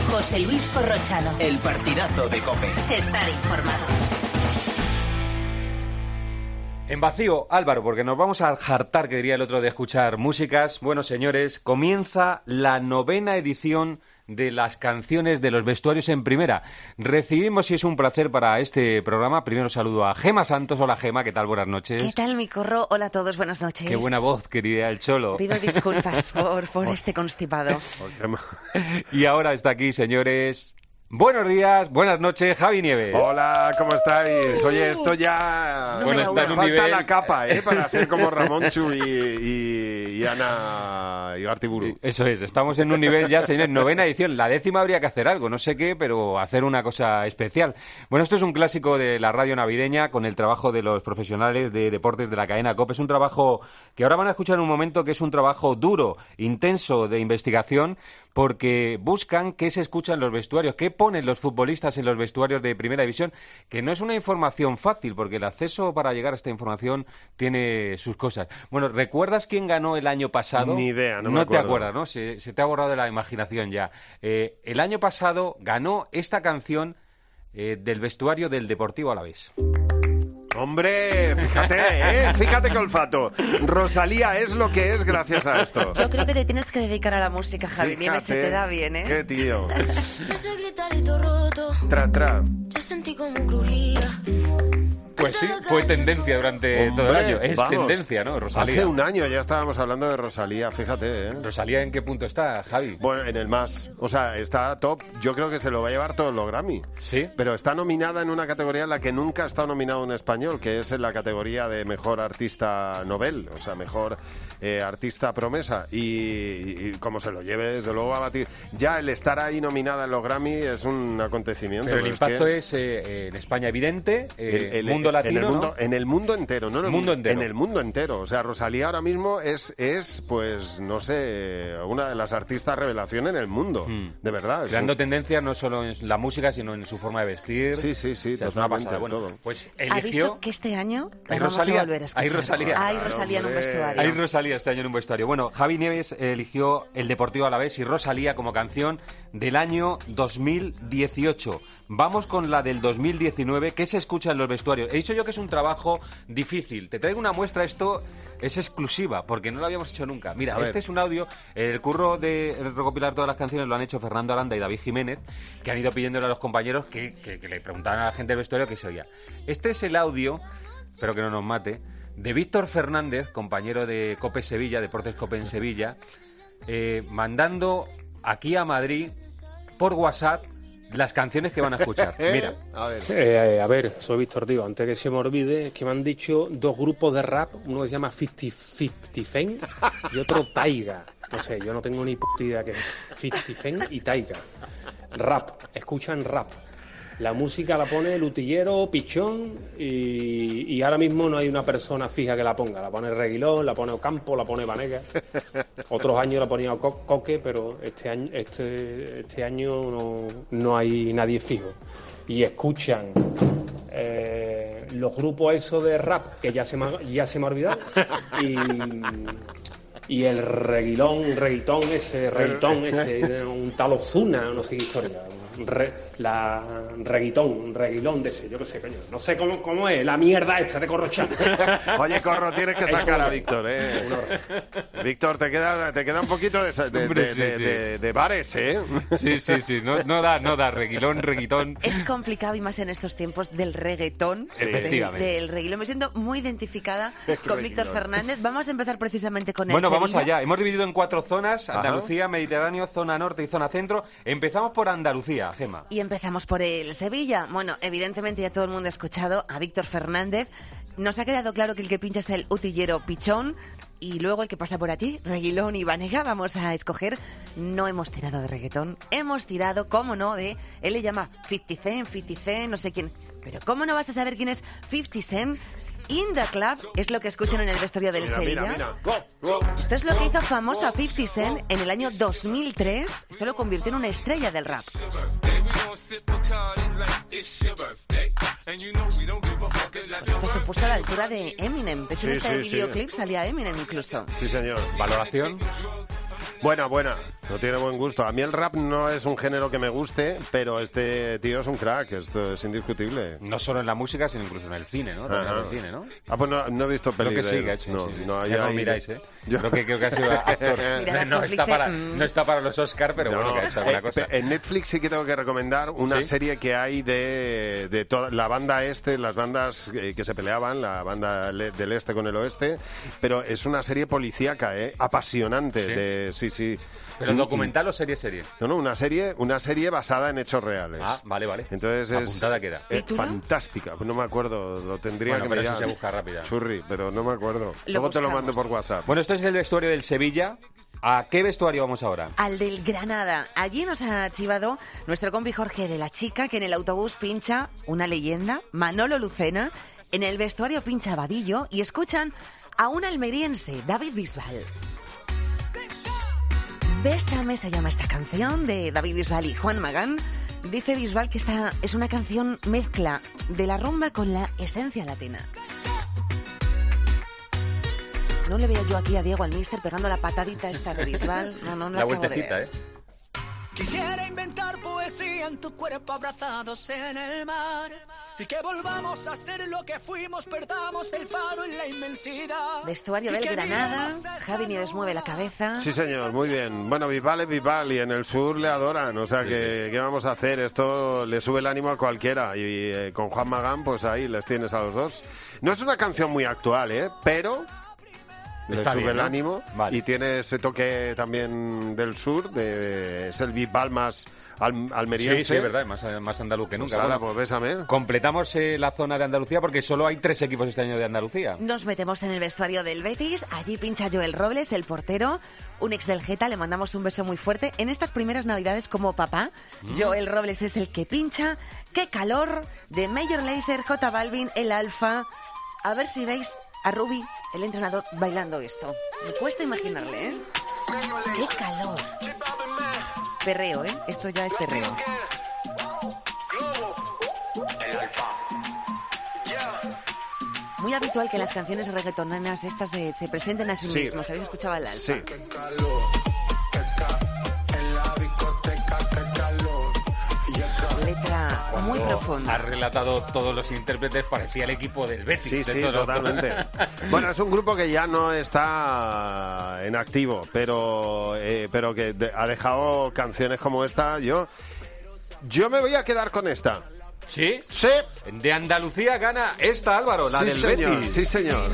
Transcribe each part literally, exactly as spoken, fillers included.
José Luis Corrochano. El partidazo de COPE. Estar informado. En vacío, Álvaro, porque nos vamos a hartar, que diría el otro, de escuchar músicas. Bueno, señores, comienza la novena edición de las canciones de los vestuarios en primera. Recibimos, y es un placer para este programa, primero saludo a Gema Santos. Hola, Gema, ¿qué tal? Buenas noches. ¿Qué tal, mi corro? Hola a todos, buenas noches. Qué buena voz, querida el Cholo. Pido disculpas por, por este constipado. Y ahora está aquí, señores... Buenos días, buenas noches, Javi Nieves. Hola, ¿cómo estáis? Oye, esto ya... No bueno, está en un falta nivel... la capa, ¿eh? Para ser como Ramonchu y, y, y Ana Igartiburu. Eso es, estamos en un nivel ya, señores, novena edición. La décima habría que hacer algo, no sé qué, pero hacer una cosa especial. Bueno, esto es un clásico de la radio navideña con el trabajo de los profesionales de deportes de la cadena COPE. Es un trabajo que ahora van a escuchar en un momento, que es un trabajo duro, intenso de investigación, porque buscan qué se escucha en los vestuarios, qué ponen los futbolistas en los vestuarios de Primera División, que no es una información fácil, porque el acceso para llegar a esta información tiene sus cosas. Bueno, ¿recuerdas quién ganó el año pasado? Ni idea, no me No acuerdo. te acuerdas, ¿no? Se, se te ha borrado de la imaginación ya. Eh, el año pasado ganó esta canción eh, del vestuario del Deportivo Alavés. Hombre, fíjate, ¿eh? Fíjate qué olfato. Rosalía es lo que es gracias a esto. Yo creo que te tienes que dedicar a la música, Javi Fíjate, Nieves, se te da bien, ¿eh? Qué tío. Ese gritarito roto, Tra, tra. yo sentí como crujía. Pues sí, fue tendencia durante Hombre, todo el año. Es vamos. tendencia, ¿no? Rosalía. Hace un año ya estábamos hablando de Rosalía, fíjate, ¿eh? ¿Rosalía en qué punto está, Javi? Bueno, en el más. O sea, está top. Yo creo que se lo va a llevar todos los Grammy. ¿Sí? Pero está nominada en una categoría en la que nunca ha estado nominado un español, que es en la categoría de mejor artista novel, o sea, mejor eh, artista promesa. Y, y, y como se lo lleve, desde luego va a batir. Ya el estar ahí nominada en los Grammy es un acontecimiento. Pero el es impacto que es eh, en España evidente, eh, el- el- mundo latino, en el mundo, ¿no? en el mundo entero, no en el Mundo entero. En el mundo entero. O sea, Rosalía ahora mismo es, es pues, no sé, una de las artistas revelación en el mundo. Mm. De verdad. es Creando un- tendencia no solo en la música, sino en su forma de vestir. Sí, sí, sí, O sea, es una totalmente, pasada. Bueno, todo. pues Aviso eligió... que este año la Hay vamos Rosalía, a volver a escuchar. hay Rosalía. Hay Claro, Rosalía en un hombre. vestuario. Hay Rosalía este año en un vestuario. Bueno, Javi Nieves eligió el Deportivo Alavés y Rosalía como canción del año dos mil dieciocho. Vamos con la del dos mil diecinueve. ¿Qué se escucha en los vestuarios? He dicho yo que es un trabajo difícil. Te traigo una muestra. Esto es exclusiva, porque no lo habíamos hecho nunca. Mira, A ver. este es un audio. El curro de recopilar todas las canciones lo han hecho Fernando Aranda y David Jiménez, que han ido pidiéndole a los compañeros que, que, que le preguntaran a la gente del vestuario qué se oía. Este es el audio, espero que no nos mate, de Víctor Fernández, compañero de COPE Sevilla, Deportes COPE en Sevilla, eh, mandando aquí a Madrid por WhatsApp las canciones que van a escuchar. Mira. A ver. Eh, a ver, soy Víctor, digo, antes que se me olvide, es que me han dicho dos grupos de rap, uno que se llama cincuenta Cent y otro Taiga. No sé, yo no tengo ni puta idea que es cincuenta Cent y Taiga. Rap, escuchan rap. La música la pone el utillero, Pichón, y, y ahora mismo no hay una persona fija que la ponga. La pone Reguilón, la pone Ocampo, la pone Vanega. Otros años la ponía Co- Coque, pero este año, este, este año no, no hay nadie fijo. Y escuchan eh, los grupos esos de rap, que ya se me ha, ya se me ha olvidado, y, y el reguilón, reguitón ese, reguitón ese, un tal Ozuna, no sé qué historia. Re, la reguitón, reguilón de ese, yo qué sé, coño. No sé cómo, cómo es la mierda esta de Corrochán. Oye, Corro, tienes que sacar a Víctor, ¿eh? Víctor, te queda, te queda un poquito de, de, Hombre, de, sí, de, sí. de- de bares, ¿eh? Sí, sí, sí. No, no da, no da. Reguilón, reguitón. Es complicado y más en estos tiempos del reggaetón, Sí. de- Efectivamente. del reguilón. Me siento muy identificada con Víctor reguilón. Fernández. Vamos a empezar precisamente con el Bueno, vamos Sevilla. allá. Hemos dividido en cuatro zonas: Ajá. Andalucía, Mediterráneo, zona norte y zona centro. Empezamos por Andalucía, Gema. Y empezamos por el Sevilla. Bueno, evidentemente ya todo el mundo ha escuchado a Víctor Fernández. Nos ha quedado claro que el que pincha es el utillero Pichón. Y luego el que pasa por allí, Reguilón y Vanega, vamos a escoger. No hemos tirado de reggaetón, hemos tirado, cómo no, de... Él le llama cincuenta Cent, cincuenta Cent, no sé quién. Pero ¿cómo no vas a saber quién es cincuenta Cent? In the Club es lo que escuchan en el vestuario del Mira, Sevilla. mira, mira. Go, go. Esto es lo que hizo famoso a cincuenta Cent en el año dos mil tres. Esto lo convirtió en una estrella del rap. Esto se puso a la altura de Eminem. De hecho, en Sí, este sí, sí. videoclip salía Eminem incluso. Sí, señor. Valoración. Buena, buena. No tiene buen gusto. A mí el rap no es un género que me guste, pero este tío es un crack. Esto es indiscutible. No solo en la música, sino incluso en el cine, ¿no? También en el cine, ¿no? Ah, pues no, no he visto Creo películas. que sí, que ha hecho. No, sí, sí. no, ya ahí- no miráis, ¿eh? Yo- Creo que, creo que ha sido actor. Mira, no, está para, cómplice, no está para los Oscar, pero bueno, que ha hecho alguna eh, cosa. En Netflix sí que tengo que recomendar una ¿Sí? serie que hay de, de toda la banda este, las bandas eh, que se peleaban, la banda le- del este con el oeste, pero es una serie policíaca, ¿eh? Apasionante. ¿Sí? De, sí, sí. ¿Pero Mm, documental o serie serie? No, no, una serie, una serie basada en hechos reales. Ah, vale, vale. Entonces es Apuntada queda. es ¿Título? fantástica. No me acuerdo, lo tendría Bueno, que pero mirar. eso se busca rápida. Churri, pero no me acuerdo. Luego te lo buscamos. mando por WhatsApp. Bueno, esto es el vestuario del Sevilla. ¿A qué vestuario vamos ahora? Al del Granada. Allí nos ha chivado nuestro compi Jorge de la Chica, que en el autobús pincha una leyenda, Manolo Lucena, en el vestuario pincha Vadillo y escuchan a un almeriense, David Bisbal. Bésame se llama esta canción de David Bisbal y Juan Magán. Dice Bisbal que esta es una canción mezcla de la rumba con la esencia latina. No le veo yo aquí a Diego al mister pegando la patadita esta de Bisbal. No, no, no La acabo de vueltecita, ver. ¿eh? Quisiera inventar poesía en tu cuerpo abrazados en el mar y que volvamos a ser lo que fuimos, perdamos el faro en la inmensidad. Vestuario Y del que Granada, vivamos esa Javi Nieves mueve la cabeza. Sí, señor, muy bien. Bueno, Bisbal es Bisbal y en el sur le adoran. O sea, que, ¿qué vamos a hacer? Esto le sube el ánimo a cualquiera. Y eh, con Juan Magán, pues ahí les tienes a los dos. No es una canción muy actual, ¿eh? Pero le Está sube bien, el ¿no? ánimo. Vale. Y tiene ese toque también del sur. De, es el Bisbal más al- almeriense. Sí, sí, es verdad, más, más andaluz que Pues nunca. ahora, Bueno, pues bésame. completamos eh, la zona de Andalucía porque solo hay tres equipos este año de Andalucía. Nos metemos en el vestuario del Betis. Allí pincha Joel Robles, el portero, un ex del Geta. Le mandamos un beso muy fuerte. En estas primeras navidades como papá, Joel Robles es el que pincha. ¡Qué calor! De Major Lazer, J Balvin, el Alfa. A ver si veis a Ruby, el entrenador, bailando esto. Me cuesta imaginarle, ¿eh? ¡Qué calor! Perreo, ¿eh? Esto ya es perreo. Muy habitual que las canciones reggaetoneras estas se, se presenten a sí, Sí. mismos. ¿Habéis escuchado al Alfa? Sí. Letra muy Cuando profunda. Ha relatado todos los intérpretes, parecía el equipo del Betis. Sí, de sí, todo- totalmente. Bueno, es un grupo que ya no está en activo, pero, eh, pero que de- ha dejado canciones como esta. Yo, yo me voy a quedar con esta. ¿Sí? Sí, De Andalucía gana esta, Álvaro, la sí, del señor, Betis. sí, señor.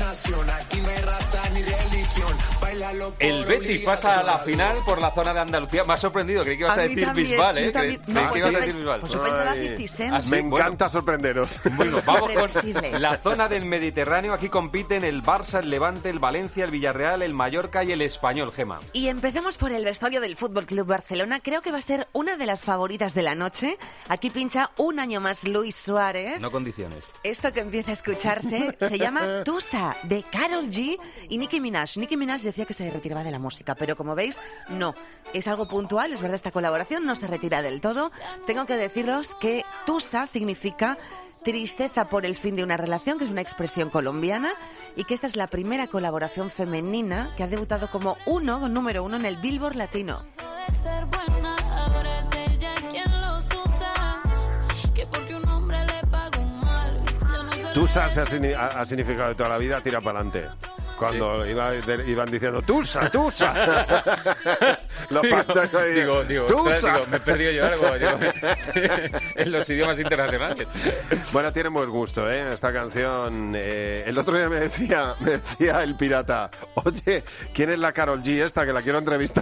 El Betis pasa a la final por la zona de Andalucía. Me ha sorprendido, creí que ibas a, mí decir también, Bisbal, ¿eh? yo Creí, también. creí No, que pues ibas yo a pe- decir Bisbal. pues yo pensaba Ay, fifty Cent. Ah, sí, Me bueno. encanta sorprenderos. Bueno, vamos con Imprevisible. la zona del Mediterráneo. Aquí compiten el Barça, el Levante, el Valencia, el Villarreal, el Mallorca y el Español, Gema. Y empecemos por el vestuario del Fútbol Club Barcelona. Creo que va a ser una de las favoritas de la noche. Aquí pincha un año más Luis Suárez. No condiciones. Esto que empieza a escucharse se llama Tusa, de Karol G y Nicki Minaj. Nicki Minaj decía que se retiraba de la música, pero como veis, no. Es algo puntual, es verdad, esta colaboración no se retira del todo. Tengo que deciros que Tusa significa tristeza por el fin de una relación, que es una expresión colombiana, y que esta es la primera colaboración femenina que ha debutado como uno, número uno en el Billboard Latino. Puede ser buena, ahora es ella quien los usa. Que porque un hombre le paga un mal, ya no se lo Tusa se ha, signi- ha- ha significado de toda la vida tira para adelante. Cuando iba- de- iban diciendo Tusa, Tusa. Los Digo, pactos ahí, digo, digo, Tusa. ostras, digo, me he perdido yo algo digo, en los idiomas internacionales. Bueno, tiene buen gusto, ¿eh? Esta canción. eh, el otro día me decía, me decía el pirata, oye, ¿quién es la Karol G esta que la quiero entrevistar?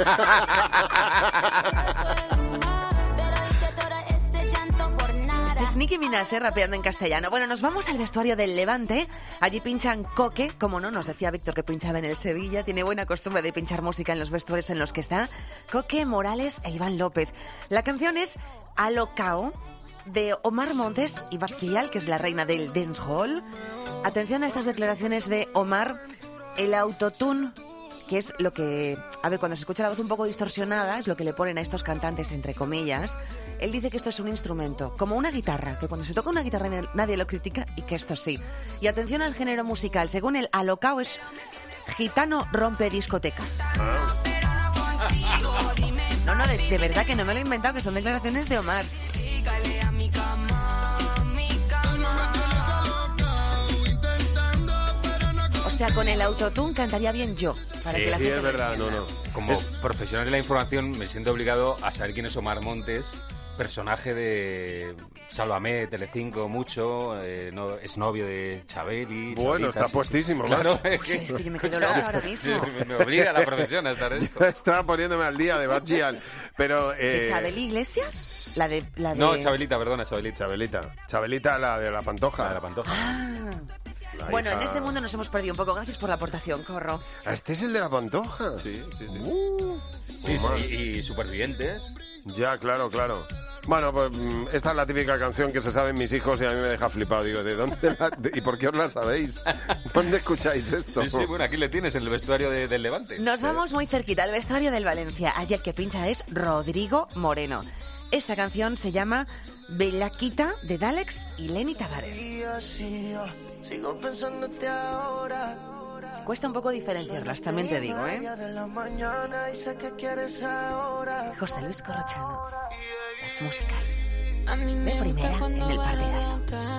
Este es Nicki Minaj, eh, rapeando en castellano. Bueno, nos vamos al vestuario del Levante. Allí pinchan Coque, como no, nos decía Víctor que pinchaba en el Sevilla. Tiene buena costumbre de pinchar música en los vestuarios en los que está. Coque, Morales e Iván López. La canción es Alocao, de Omar Montes y Basquial, que es la reina del dancehall. Atención a estas declaraciones de Omar. El autotune, que es lo que... A ver, cuando se escucha la voz un poco distorsionada, es lo que le ponen a estos cantantes, entre comillas. Él dice que esto es un instrumento, como una guitarra, que cuando se toca una guitarra nadie lo critica y que esto sí. Y atención al género musical. Según el Alocao, es gitano rompe discotecas. No, no, de, de verdad que no me lo he inventado, que son declaraciones de Omar. O sea, con el autotune cantaría bien yo. Para Sí, que la Sí, gente es lo verdad, no, entienda. no. Como profesional de la información me siento obligado a saber quién es Omar Montes, personaje de Sálvame, Telecinco, mucho, eh, no, es novio de Chabeli. Bueno, Chabelita, está sí, puestísimo, sí. Claro, macho. es Sí, es que yo me quedo escucha, loca ahora mismo. sí, me obliga la profesión a estar en esto. Estaba poniéndome al día de Bachial, pero... ¿De Eh, Chabeli Iglesias? La de... La de... No, Chabelita, perdona, Chabelita. Chabelita. Chabelita, la de la Pantoja. La de la Pantoja. Ah. La Bueno, hija- en este mundo nos hemos perdido un poco. Gracias por la aportación, Corro. Ah, ¿este es el de la Pantoja? Sí, sí, sí. Uh, Sí, sí, Omar. y, y supervivientes. Ya, claro, claro. Bueno, pues mm, esta es la típica canción que se saben mis hijos y a mí me deja flipado. Digo, ¿de dónde la, de- y por qué os la sabéis? ¿Dónde escucháis esto? Sí, sí, bueno, aquí le tienes en el vestuario de- del Levante. Nos vamos muy cerquita al vestuario del Valencia. Allí el que pincha es Rodrigo Moreno. Esta canción se llama Bellaquita, de Dalex y Lenny Tavares. Sigo pensándote ahora. Cuesta un poco diferenciarlas, también te digo, ¿eh? De la mañana y sé que quieres ahora. José Luis Corrochano. Las músicas. A mí me De primera gusta en cuando el partidazo.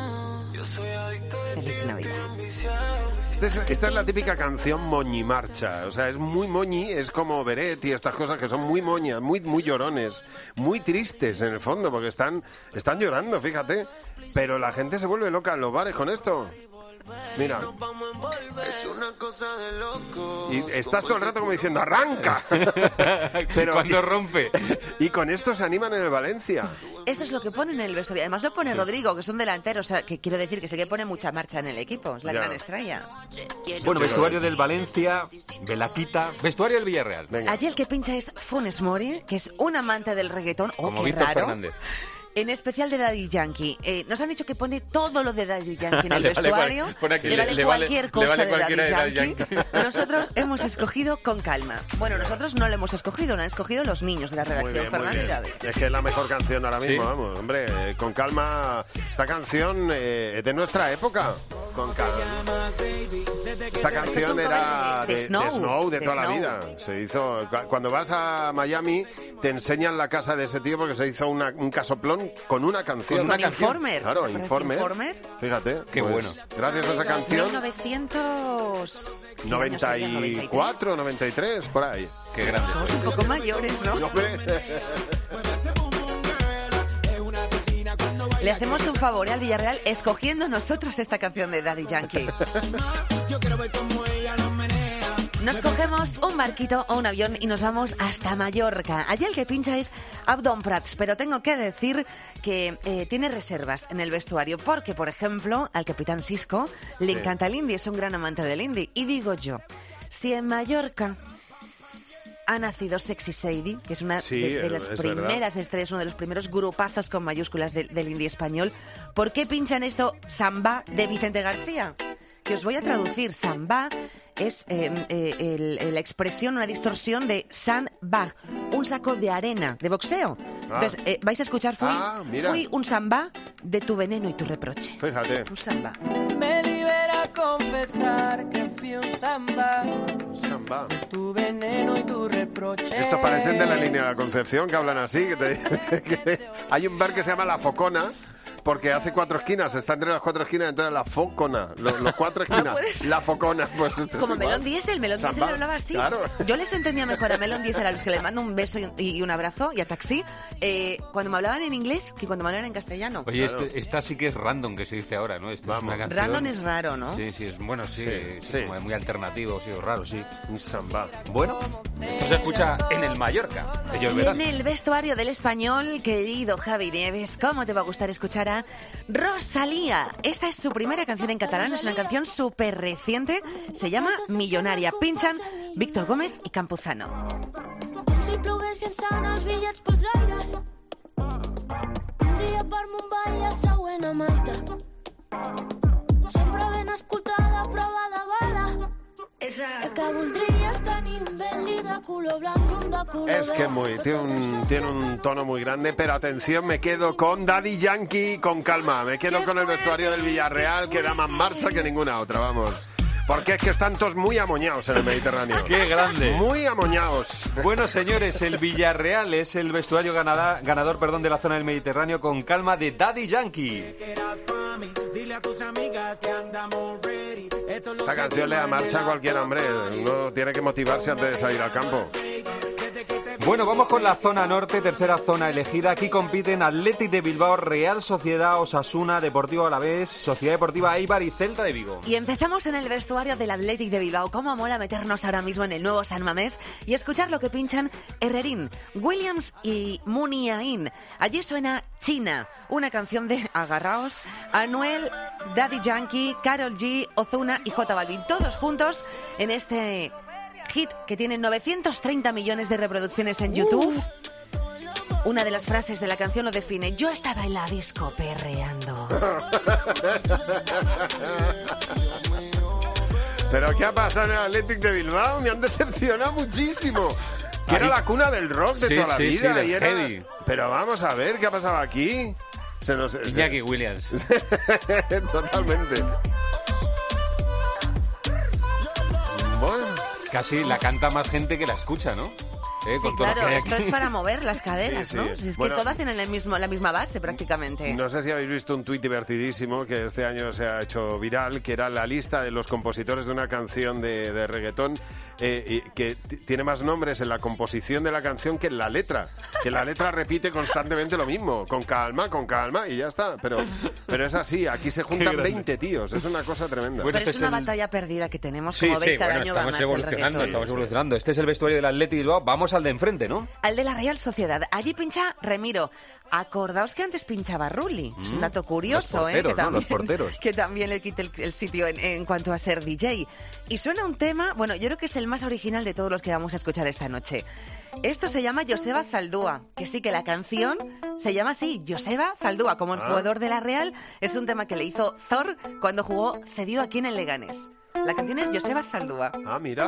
bailan. Feliz Navidad. Este es- esta es la típica canción moñimarcha. O sea, es muy moñi, es como Beret y estas cosas que son muy moñas, muy, muy llorones, muy tristes en el fondo, porque están, están llorando, fíjate. Pero la gente se vuelve loca en los bares con esto. Mira. Es una cosa de loco. Y estás todo el rato como diciendo, ¡arranca! Pero, Cuando rompe. y con esto se animan en el Valencia. Esto es lo que pone en el vestuario. Además lo pone Rodrigo, que es un delantero. O sea, que quiero decir que sé que pone mucha marcha en el equipo. Es la Ya. gran estrella. Bueno, vestuario del Valencia, Bellaquita, vestuario del Villarreal. Venga. Allí el que pincha es Funes Mori, que es un amante del reggaetón. ¡Oh, Como qué Víctor raro! Fernández. En especial de Daddy Yankee. Eh, nos han dicho que pone todo lo de Daddy Yankee en el Le vale vestuario. cual- pone aquí, le, le- vale le vale- cualquier le cosa vale de, cualquiera Daddy de Daddy Yankee. Yankee. Nosotros hemos escogido con calma. Bueno, nosotros no lo hemos escogido, lo han escogido los niños de la Muy redacción. bien, muy Fernández bien. Gabe. Es que es la mejor canción ahora mismo, Sí. vamos. Hombre, eh, con calma. Esta canción eh, es de nuestra época. Con calma. Esta canción cover era de- de de, Snow, de Snow de de toda la Snow. vida. Se hizo cu- cuando vas a Miami te enseñan la casa de ese tío porque se hizo una- un casoplón con una canción. Con una Con canción. Informer. Claro, ¿Te acuerdas de Informer. Informer? Fíjate. Qué pues, bueno. Gracias a esa canción. mil novecientos noventa y cuatro, noventa y tres, por ahí. Qué grande. Somos un poco mayores, ¿no? Hombre. Le hacemos un favor ¿eh? al Villarreal escogiendo nosotros esta canción de Daddy Yankee. Nos cogemos un barquito o un avión y nos vamos hasta Mallorca. Allí el que pincha es Abdon Prats, pero tengo que decir que eh, tiene reservas en el vestuario porque, por ejemplo, al capitán Sisco le Sí. encanta el indie, es un gran amante del indie. Y digo yo, si en Mallorca ha nacido Sexy Sadie, que es una Sí, de, de las es primeras estrellas, uno de los primeros grupazos con mayúsculas del, del indie español, ¿por qué pinchan esto Samba de Vicente García? Que os voy a traducir. Samba es eh, eh, el- el- la expresión, una distorsión de sandbag, un saco de arena, de boxeo. Ah. Entonces, eh, vais a escuchar, fui, Ah, mira. fui un samba de tu veneno y tu reproche. Fíjate. Un samba. Me libera confesar que fui un samba. Samba. Tu veneno y tu reproche. Estos parecen de la línea de la Concepción, que hablan así. Que te- que hay un bar que se llama La Focona, porque hace cuatro esquinas, está entre las cuatro esquinas, entonces La Focona, los, los cuatro esquinas, puede ser. La Focona. Pues esto es Como igual. Melón Diesel, Melón Diesel Samba, hablaba así. Claro. Yo les entendía mejor a Melón Diesel, a los que les mando un beso y, y un abrazo, y a Taxi, eh, cuando me hablaban en inglés que cuando me hablaban en castellano. Oye, Claro. este- esta sí que es random, que se dice ahora, ¿no? Esto Vamos. es una canción... Random es raro, ¿no? Sí, sí, es bueno, sí, Sí, sí, sí. como muy alternativo, sí, o raro, sí. Un samba. Bueno, esto se escucha en el Mallorca, de Joel Y Verán. en el vestuario del español, querido Javi Nieves, ¿cómo te va a gustar escuchar a Rosalía? Esta es su primera canción en catalán, es una canción súper reciente, se llama Millonaria. Pinchan Víctor Gómez y Campuzano. Com si ploguessin sant els bitllets pels aires. Un dia per Mumbai i el següent a Malta. Sempre ben escoltada, prova de bala. El que voldria és tenir un Bentley de color blanc i un de color Es que muy, tiene un, tiene un tono muy grande, pero atención, me quedo con Daddy Yankee con calma. Me quedo con el vestuario del Villarreal, que da más marcha que ninguna otra, vamos. Porque es que están todos muy amoñados en el Mediterráneo. ¡Qué grande! Muy amoñados. Bueno, señores, el Villarreal es el vestuario ganada, ganador perdón, de la zona del Mediterráneo con calma de Daddy Yankee. Esta canción le da marcha a cualquier hombre. Uno tiene que motivarse antes de salir al campo. Bueno, vamos con la zona norte, tercera zona elegida. Aquí compiten Athletic de Bilbao, Real Sociedad, Osasuna, Deportivo Alavés, Sociedad Deportiva Eibar y Celta de Vigo. Y empezamos en el vestuario del Athletic de Bilbao. Cómo mola meternos ahora mismo en el nuevo San Mamés y escuchar lo que pinchan Herrerín, Williams y Muniain. Allí suena China, una canción de Agarraos, Anuel, Daddy Yankee, Karol G, Ozuna y J Balvin. Todos juntos en este hit que tiene novecientos treinta millones de reproducciones en YouTube. Una de las frases de la canción lo define: yo estaba en la disco perreando. ¿Pero qué ha pasado en el Athletic de Bilbao? Me han decepcionado muchísimo. Que era la cuna del rock de Sí, toda la sí, vida. sí, del y era... heavy. Pero vamos a ver, ¿qué ha pasado aquí? Se nos... Iñaki Williams. Totalmente. Bueno... Casi la canta más gente que la escucha, ¿no? Eh, Sí, con todo lo claro, que hay esto aquí. es para mover las caderas, Sí, sí. ¿no? Si es Bueno, que todas tienen el mismo, la misma base prácticamente. No sé si habéis visto un tuit divertidísimo que este año se ha hecho viral, que era la lista de los compositores de una canción de, de reggaetón eh, y que t- tiene más nombres en la composición de la canción que en la letra. Que la letra repite constantemente lo mismo, con calma, con calma y ya está. Pero, pero es así, aquí se juntan veinte tíos, es una cosa tremenda. Bueno, Pero este es es una el- batalla perdida que tenemos, Sí, como sí, veis, cada bueno, año va estamos más el evolucionando, reggaetón. estamos evolucionando. Este es el vestuario del Athletic Bilbao. Vamos al de enfrente, ¿no? Al de la Real Sociedad. Allí pincha Remiro. Acordaos que antes pinchaba Rulli. Es un dato curioso, los ¿eh? porteros, Que ¿no? también, Los porteros. que también le quite el, el sitio en, en cuanto a ser D J. Y suena un tema, bueno, yo creo que es el más original de todos los que vamos a escuchar esta noche. Esto se llama Joseba Zaldúa, que sí que la canción se llama así, Joseba Zaldúa, como el Ah. jugador de la Real. Es un tema que le hizo Thor cuando jugó, cedió aquí en el Leganés. La canción es Joseba Zaldúa. Ah, mira.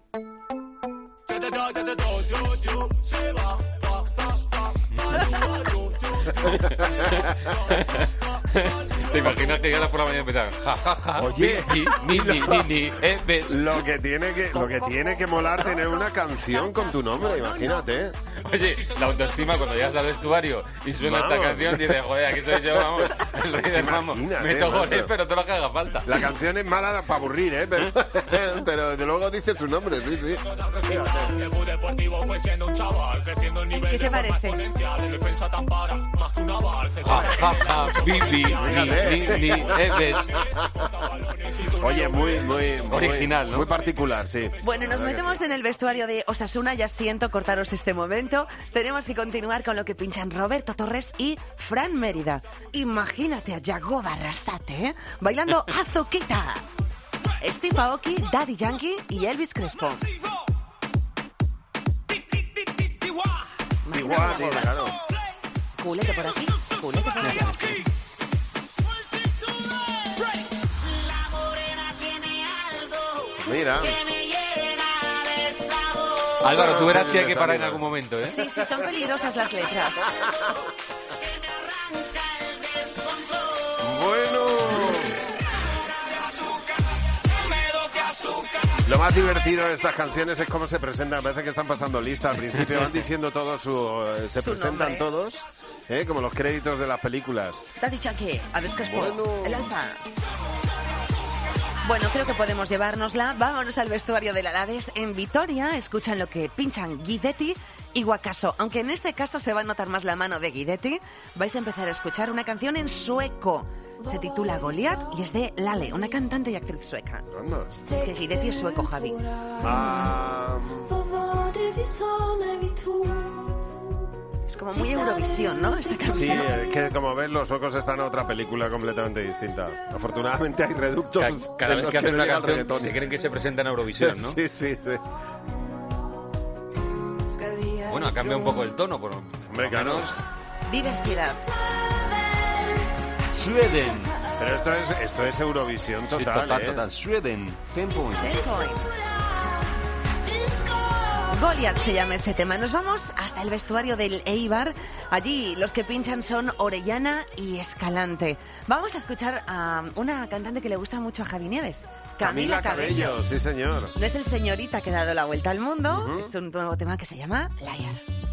Te imaginas que ya por la mañana empezar. Ja, ja, ja. Oye, Ni, ni, ni, ni, ni, eh, ves. Lo que tiene que, lo que tiene que molar tener una canción con tu nombre, imagínate. Oye, la autoestima cuando llegas al vestuario y suena Vamos. esta canción, dices, joder, aquí soy yo, vamos, el rey del ramo. Imagínate, Me toco macho. él, pero todo lo que haga falta. La canción es mala para aburrir, ¿eh? Pero, pero de luego dice su nombre, sí, sí. ¿Qué te parece? Ja, ja, ja, bibi, ni, ni, ni, eh, ves. Oye, muy, muy, muy Original, ¿no? Muy particular, sí. Bueno, nos La verdad que metemos sí. en el vestuario de Osasuna, ya siento cortaros este momento. Tenemos que continuar con lo que pinchan Roberto Torres y Fran Mérida. Imagínate a Yago Barrasate, ¿eh? Bailando Azuquita. Steve Aoki, Daddy Yankee y Elvis Crespo. Igual, sí, claro. Culete por aquí, culete por allá. Mira. Álvaro, tú verás Sí, si hay que me parar en saliva. algún momento, ¿eh? Sí, sí, son peligrosas las letras. Bueno. Lo más divertido de estas canciones es cómo se presentan. Parece que están pasando lista. Al principio van diciendo todos su... eh, se Su presentan nombre. todos, ¿eh? Como los créditos de las películas. Daddy Yankee, Elvis Crespo, Bueno. el alfa. Bueno, creo que podemos llevárnosla. Vámonos al vestuario del Alavés en Vitoria. Escuchan lo que pinchan Guidetti y Guacaso. Aunque en este caso se va a notar más la mano de Guidetti, vais a empezar a escuchar una canción en sueco. Se titula Goliat y es de Lale, una cantante y actriz sueca. Anda. Es que Guidetti es sueco, Javi. Ah, Es como muy Eurovisión, ¿no? Esta sí, canción. es que como ves, los ojos están a otra película completamente distinta. Afortunadamente hay reductos. Ca- Cada en vez los que hacen no una llega el canción reggaetón. se creen que se presenta en Eurovisión, ¿no? Sí, sí, sí. Bueno, ha cambiado un poco el tono, por Hombre, claro. Diversidad. Sweden. Pero esto es, esto es Eurovisión total, Sí, total, ¿eh? total. Sweden. Ten points. Ten points. Goliath se llama este tema. Nos vamos hasta el vestuario del Eibar. Allí los que pinchan son Orellana y Escalante. Vamos a escuchar a una cantante que le gusta mucho a Javi Nieves. Camila, Camila Cabello. Cabello, sí señor. No es el señorita que ha dado la vuelta al mundo, Uh-huh. es un nuevo tema que se llama Liar.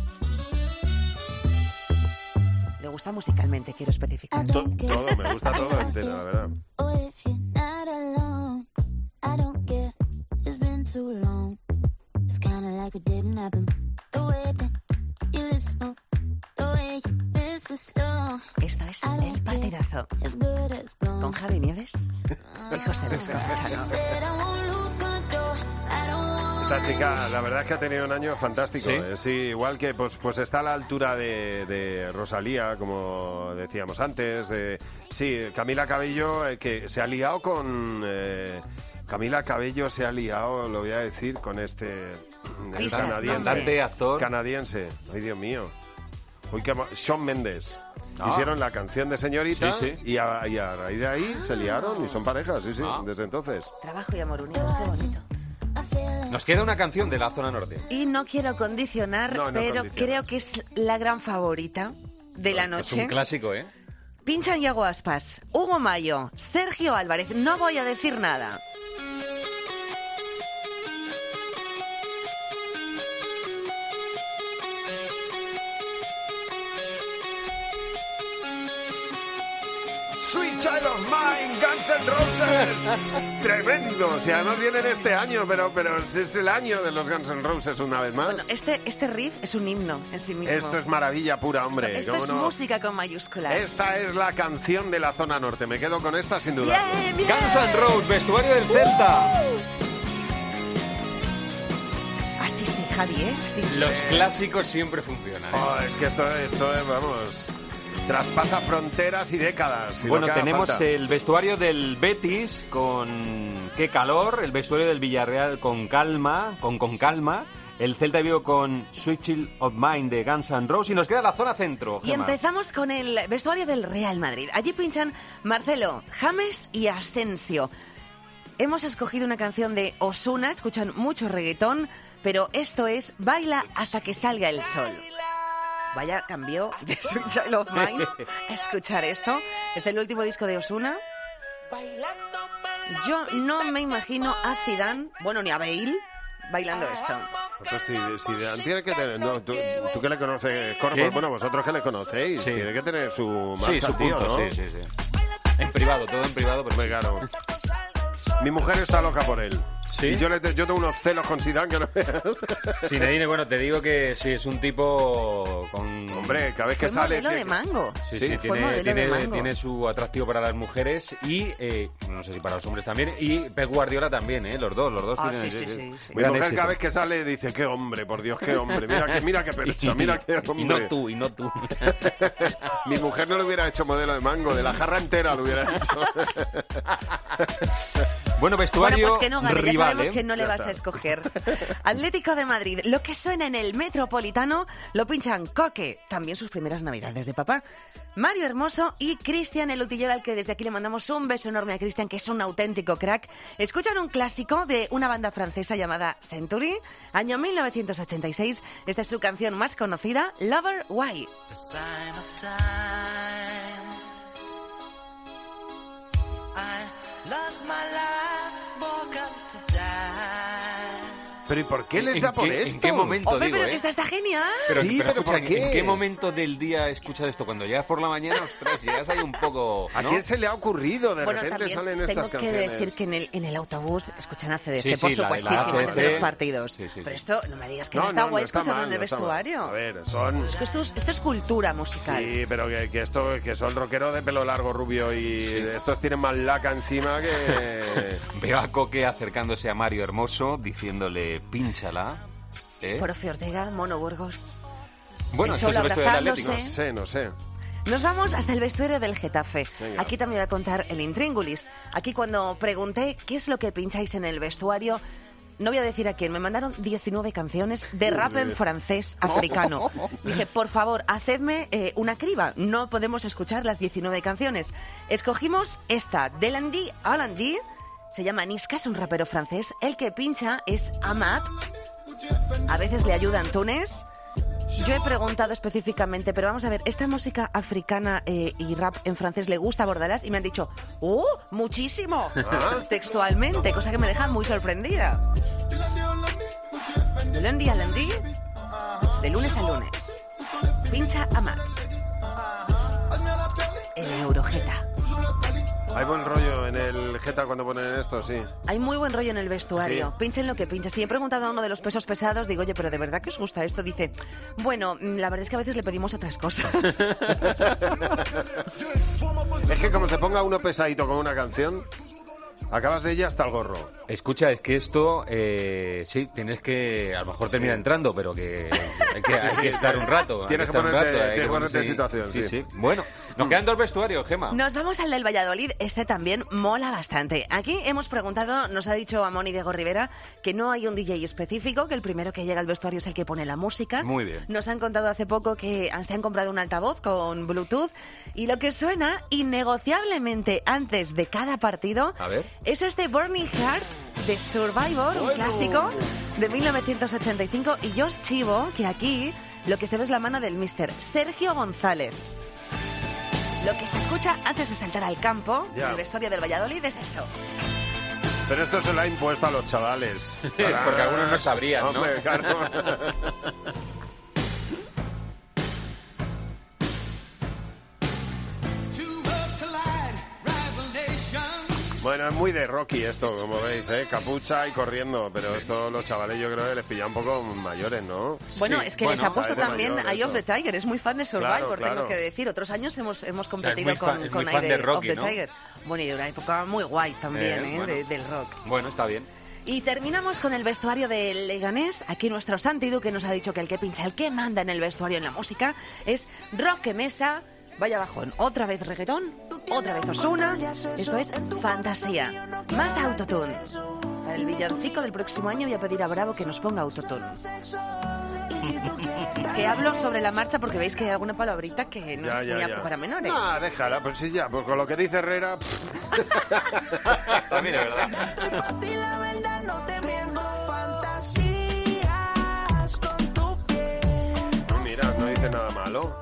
Le gusta musicalmente, quiero especificar. To- todo, me gusta todo entero, la verdad. Oh, if you're not alone, I don't care. It's been too long. It's kinda like it didn't happen. The way that your lips move, the way you whisper slow. Esto es El Partidazo. As good as gone. Con Javi Nieves y José Luis Corrochano. Said I won't lose control. I don't want. Esta chica, la verdad es que ha tenido un año fantástico. ¿Sí? ¿eh? Sí, igual que pues, pues está a la altura de, de Rosalía, como decíamos antes. De, sí, Camila Cabello, eh, que se ha liado con... Eh, Camila Cabello se ha liado, lo voy a decir, con este... el Pistas, canadiense. Cantante, actor. Canadiense. Ay, Dios mío. Uy, qué mo- Shawn Mendes. Ah. Hicieron la canción de Señorita Sí, sí. Y, a, y a raíz de ahí se liaron y son parejas, sí, sí, Ah. desde entonces. Trabajo y amor unidos, qué bonito. Nos queda una canción de la zona norte. Y no quiero condicionar, No, no pero condiciona. creo que es la gran favorita de la Es noche. un clásico, ¿eh? Pinchan Yago Aspas, Hugo Mayo, Sergio Álvarez. No voy a decir nada. Sweet Child of Mine, Guns N' Roses. Tremendo. Si además vienen este año, pero, pero es, es el año de los Guns N' Roses una vez más. Bueno, este, este riff es un himno en sí mismo. Esto es maravilla pura, hombre. Esto ¿Cómo es no? música con mayúsculas. Esta es la canción de la zona norte. Me quedo con esta sin duda. Bien, bien. Guns N' Roses, vestuario del Celta. Así sí, Javi, ¿eh? Así sí. Los clásicos siempre funcionan, ¿eh? Oh, es que esto, esto es, vamos, traspasa fronteras y décadas. y lo Bueno, que haga tenemos falta. el vestuario del Betis con Qué calor, el vestuario del Villarreal con Calma, con Con calma, el Celta Vigo con Sweet Child of Mine de Guns N' Roses y nos queda la zona centro. Y Gemma. empezamos con el vestuario del Real Madrid. Allí pinchan Marcelo, James y Asensio. Hemos escogido una canción de Ozuna, escuchan mucho reggaetón, pero esto es Baila hasta que salga el sol. Vaya cambio de Sweet Child of Mine. Escuchar esto. Es el último disco de Ozuna. Yo no me imagino a Zidane, bueno, ni a Bale, bailando esto. Pues si, si de- tiene que tener, no, tú, tú que le conoces, Corvo, ¿Qué? bueno, vosotros que le conocéis, Sí. tiene que tener su marcha, Sí, su tío, punto, ¿no? sí, sí, sí. En privado, todo en privado, pero Hombre, claro. Mi mujer está loca por él. ¿Sí? Y yo, le, yo tengo unos celos con Zidane que no veas. Zinedine, bueno, te digo que sí, es un tipo con... Hombre, cada vez que Fue sale... modelo que- de mango. Sí, Sí, sí, fue tiene, modelo de tiene, mango. tiene su atractivo para las mujeres y, eh, no sé si para los hombres también, y Pep Guardiola también, ¿eh? Los dos, los dos Ah, tienen... sí, sí, sí, sí. Mi Gran mujer éxito. cada vez que sale dice, qué hombre, por Dios, qué hombre. Mira que, mira que percha, mira qué hombre. Y no tú, y no tú. Mi mujer no le hubiera hecho modelo de mango, de la jarra entera lo hubiera hecho. Bueno, vestuario Bueno, pues que no gane, ya rival, sabemos ¿eh? que no le Ya vas está. a escoger. Atlético de Madrid, lo que suena en el Metropolitano lo pinchan Coque, también sus primeras navidades de papá, Mario Hermoso y Cristian el Utillero, al que desde aquí le mandamos un beso enorme a Cristian, que es un auténtico crack. Escuchan un clásico de una banda francesa llamada Century, año mil novecientos ochenta y seis. Esta es su canción más conocida, Lover Why. The sign of time. I lost my life, woke up to die. Pero ¿y por qué les ¿En da por qué- esto? ¿En qué momento, Hombre, digo, pero eh? que esta está genial. Pero, Sí, pero escucha, ¿por ¿en- qué? ¿en qué momento del día escuchas esto? Cuando llegas por la mañana, ostras, llegas ahí un poco... ¿A ¿no? quién se le ha ocurrido? De Bueno, repente también salen tengo estas que canciones. decir que en el, en el autobús escuchan a C D C, Sí, sí, por la de la supuestísimo, A C D C. desde los partidos. Sí, sí, sí. Pero esto, no me digas que No, no, está no, guay no está escucharlo mal, en el no está mal. vestuario. A ver, son... Es que esto es, esto es cultura musical. Sí, pero que, que esto que son rockeros de pelo largo, rubio y estos tienen más laca encima que... Veo a Coque acercándose a Mario Hermoso, diciéndole, pínchala. ¿eh? Profe Ortega, Mono Burgos. Bueno, el esto es el Cholo vestuario del Atlético. No abrazándose. sé, no sé. Nos vamos hasta el vestuario del Getafe. Venga. Aquí también voy a contar el intríngulis. Aquí cuando pregunté qué es lo que pincháis en el vestuario, no voy a decir a quién, me mandaron diecinueve canciones de rap en francés africano. Dije, por favor, hacedme eh, una criba. No podemos escuchar las diecinueve canciones. Escogimos esta, de Landy a Landy. Se llama Niska, es un rapero francés. El que pincha es Amat. A veces le ayudan Túnez. Yo he preguntado específicamente, pero vamos a ver, ¿esta música africana eh, y rap en francés le gusta a Bordalás? Y me han dicho, ¡oh, muchísimo! ¿Ah? Textualmente, cosa que me deja muy sorprendida. De lundi a lundi, de lunes a lunes. Pincha a Matt. El Eurojeta. Hay buen rollo en el Jeta cuando ponen esto, sí. Hay muy buen rollo en el vestuario. Sí. Pinchen lo que pinchen. Si he preguntado a uno de los pesos pesados, digo, oye, pero ¿de verdad que os gusta esto? Dice, bueno, la verdad es que a veces le pedimos otras cosas. Es que como se ponga uno pesadito con una canción, acabas de ella hasta el gorro. Escucha, es que esto, eh, sí, tienes que, a lo mejor termina entrando, pero que hay que, hay que estar un rato. hay Tienes que estar un ponerte- rato, hay tienes que ponerte en sí, situación, sí. sí. Bueno, nos quedan dos vestuarios, Gema. Nos vamos al del Valladolid. Este también mola bastante. Aquí hemos preguntado, nos ha dicho Amón y Diego Rivera, que no hay un D J específico, que el primero que llega al vestuario es el que pone la música. Muy bien. Nos han contado hace poco que se han comprado un altavoz con Bluetooth y lo que suena innegociablemente antes de cada partido A ver. es este Burning Heart de Survivor, un Bueno. clásico de mil novecientos ochenta y cinco, y yo os chivo que aquí lo que se ve es la mano del mister Sergio González. Lo que se escucha antes de saltar al campo, Ya. en el vestuario del Valladolid, es esto. Pero esto se lo ha impuesto a los chavales. Porque algunos no sabrían, ¿no? Hombre, claro. Bueno, es muy de Rocky esto, como veis, ¿eh? Capucha y corriendo, pero esto los chavales yo creo que les pilla un poco mayores, ¿no? Bueno, Sí, es que bueno, les ha puesto sabes de también mayor Eye eso. of the Tiger, es muy fan de Survivor, Claro, claro. tengo que decir. Otros años hemos, hemos es competido muy fan- con, es con muy fan Eye de of Rocky, the ¿no? Tiger. Bueno, y de una época muy guay también, Eh, ¿eh? bueno. de- del rock. Bueno, está bien. Y terminamos con el vestuario del Leganés. Aquí nuestro Santi Duque nos ha dicho que el que pincha, el que manda en el vestuario, en la música, es Roque Mesa. Vaya bajón, otra vez reggaetón, otra vez Ozuna. Esto es fantasía. Más autotune. Para el villancico del próximo año voy a pedir a Bravo que nos ponga autotune. Es que hablo sobre la marcha porque veis que hay alguna palabrita que no Ya, es ya, muy ya. apto para menores. Ah, déjala, pues sí, ya, pues con lo que dice Herrera... También es verdad. Mira, no dice nada malo.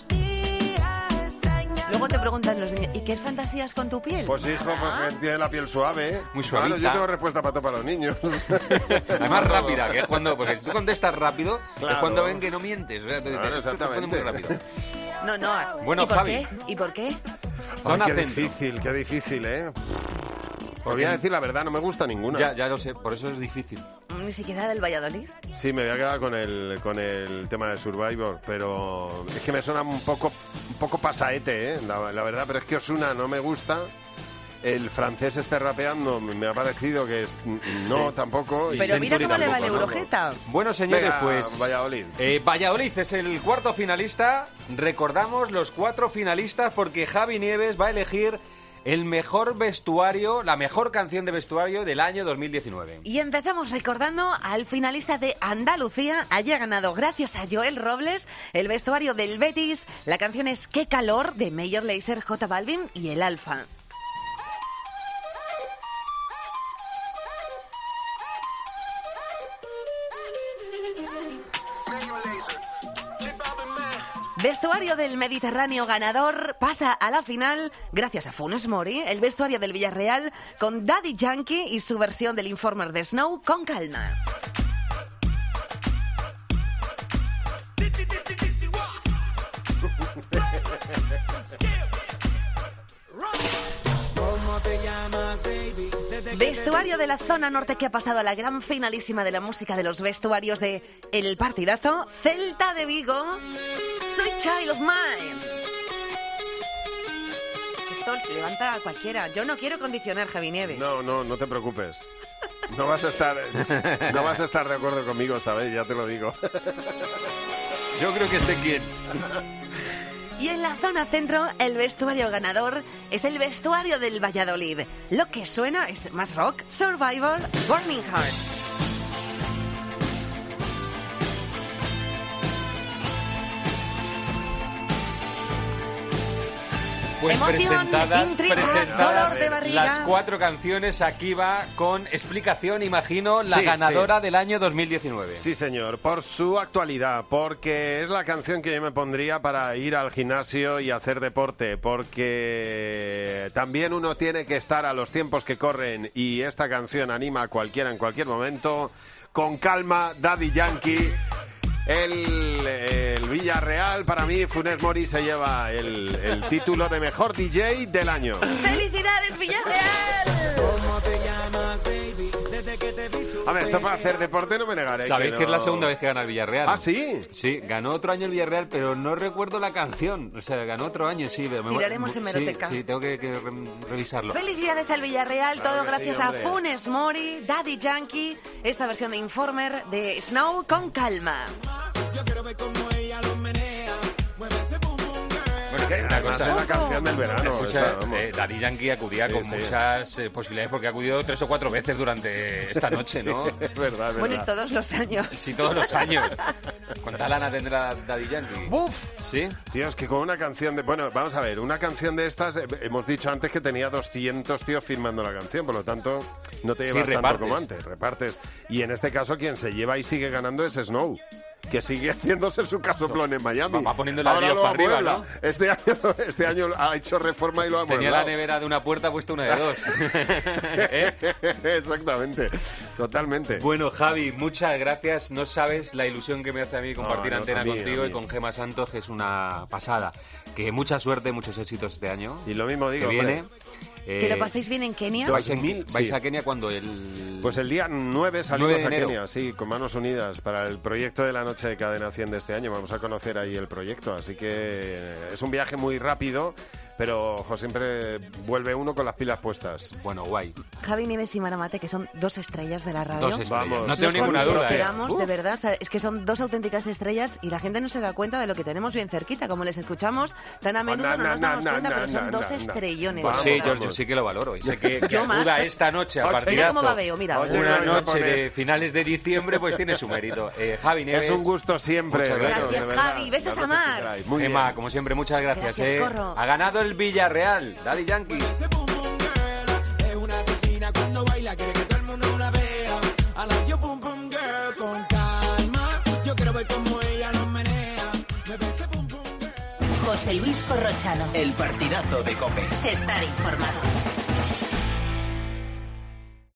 Luego te preguntan los niños, ¿y qué fantasías con tu piel? Pues hijo, porque tiene la piel suave. Muy Claro, suavita. yo tengo respuesta para todo para los niños. Además rápida, que es cuando, porque si tú contestas rápido, Claro. es cuando ven que no mientes. O sea, te- te- Claro, tú respondes muy exactamente. rápido. No, no. Bueno, ¿Y por Javi. qué? ¿Y por qué? Ay, Zona qué centro. difícil, qué difícil, ¿eh? Os voy Porque- a decir la verdad, no me gusta ninguna. Ya, ya lo sé, por eso es difícil. Ni siquiera del Valladolid. Sí, me voy a quedar con el, con el tema de Survivor, pero es que me suena un poco, un poco pasaete, ¿eh? La, la verdad, pero es que Ozuna no me gusta. El francés esté rapeando, me ha parecido que es, no, tampoco. y Pero mira Century cómo le va el tampoco, ¿no? Eurojeta. Bueno, señores, Venga, pues... Valladolid. Eh, Valladolid es el cuarto finalista. Recordamos los cuatro finalistas porque Javi Nieves va a elegir el mejor vestuario, la mejor canción de vestuario del año dos mil diecinueve. Y empezamos recordando al finalista de Andalucía. Allí ha ganado, gracias a Joel Robles, el vestuario del Betis. La canción es Qué calor, de Major Lazer, J Balvin y el Alfa. Vestuario del Mediterráneo ganador pasa a la final gracias a Funes Mori, el vestuario del Villarreal con Daddy Yankee y su versión del Informer de Snow, Con calma. Vestuario de la zona norte que ha pasado a la gran finalísima de la música de los vestuarios de El Partidazo, Celta de Vigo, Sweet Child of Mine. Esto se levanta a cualquiera. Yo no quiero condicionar, Javi Nieves. No, no, no te preocupes. No vas a estar, no vas a estar de acuerdo conmigo esta vez, ya te lo digo. Yo creo que sé quién. Y en la zona centro, el vestuario ganador es el vestuario del Valladolid. Lo que suena es más rock, Survivor, Burning Heart. Pues Emoción, presentadas, intriga, presentadas dolor de barriga. las cuatro canciones, aquí va con explicación, imagino, la Sí, ganadora sí. del año dos mil diecinueve. Sí, señor, por su actualidad, porque es la canción que yo me pondría para ir al gimnasio y hacer deporte, porque también uno tiene que estar a los tiempos que corren y esta canción anima a cualquiera en cualquier momento. Con calma, Daddy Yankee. El, el Villarreal, para mí, Funes Mori se lleva el, el título de mejor D J del año. ¡Felicidades, Villarreal! ¿Cómo te llamas, baby? Desde que te vi A ver, esto para hacer deporte no me negaré. ¿Sabéis que, que es no- la segunda vez que gana el Villarreal? ¿Ah, sí? Sí, ganó otro año el Villarreal, pero no recuerdo la canción. O sea, ganó otro año, sí. pero me- Tiraremos de sí, hemeroteca. Sí, tengo que, que re- revisarlo. Felicidades al Villarreal, Claro todo que gracias sí, a hombre. Funes Mori, Daddy Yankee, esta versión de Informer de Snow con calma. Bueno, Que una además cosa. es la canción del verano. Escucha, esta, vamos. eh, Daddy Yankee acudía Sí, con sí. muchas eh, posibilidades porque ha acudido tres o cuatro veces durante esta noche, ¿no? Es verdad, es Bueno, y verdad. todos los años. Sí, todos los años. ¿Cuánta lana tendrá Daddy Yankee? ¡Buf! ¿Sí? Tío, es que con una canción de... Bueno, vamos a ver, una canción de estas, eh, hemos dicho antes que tenía doscientos tíos firmando la canción, por lo tanto, no te Sí, llevas tanto repartes. como antes, repartes. Y en este caso, quien se lleva y sigue ganando es Snow, que sigue haciéndose su casoplón en Miami. Va poniéndole Ahora ladrillos lo para arriba, amuebla. ¿no? Este año, este año ha hecho reforma y lo ha Tenía la amueblado. nevera de una puerta puesta una de dos. ¿Eh? Exactamente, totalmente. Bueno, Javi, muchas gracias. No sabes la ilusión que me hace a mí compartir No, no, antena a mí, contigo a y mí. con Gema Santos, que es una pasada. Que mucha suerte, muchos éxitos este año. Y lo mismo digo, que viene. hombre. Que Eh, lo paséis bien en Kenia. ¿Vais, en- dos mil, vais sí. a Kenia cuando? El... Pues el día nueve salimos nueve de a enero. Kenia, sí, con manos unidas para el proyecto de la noche de Cadena cien de este año. Vamos a conocer ahí el proyecto, así que es un viaje muy rápido, pero ojo, siempre vuelve uno con las pilas puestas. Bueno, guay. Javi Nieves y Maramate, que son dos estrellas de la radio. Dos estrellas. Vamos. No tengo Los ninguna cuales duda. ¿eh? esperamos, de Uf. verdad, o sea, es que son dos auténticas estrellas y la gente no se da cuenta de lo que tenemos bien cerquita. Como les escuchamos tan a menudo, no na, nos na, damos na, cuenta, na, pero son na, dos na. estrellones. Pues Vamos, sí, vamos. yo, yo sí que lo valoro. Y sé que, que Yo más. acuda esta noche a Oye, partidazo. mira cómo babeo, mira. Oye, Una vais a noche poner- de finales de diciembre, pues tiene su mérito. Eh, Javi Nieves. Es un gusto siempre. Muchas Betos, gracias. de Gracias, verdad. Javi. Besos Las a veces que Mar. queráis. Muy Gema, bien. como siempre, muchas gracias. Gracias, eh. Corro. Ha ganado el Villarreal, Daddy Yankee. Es una asesina cuando baila, quiere que todo el mundo la vea. A la yo pum pum girl con calma. Yo quiero ver cómo ella lo menea. Me parece pum pum girl. José Luis Corrochano. El partidazo de COPE. Estar informado.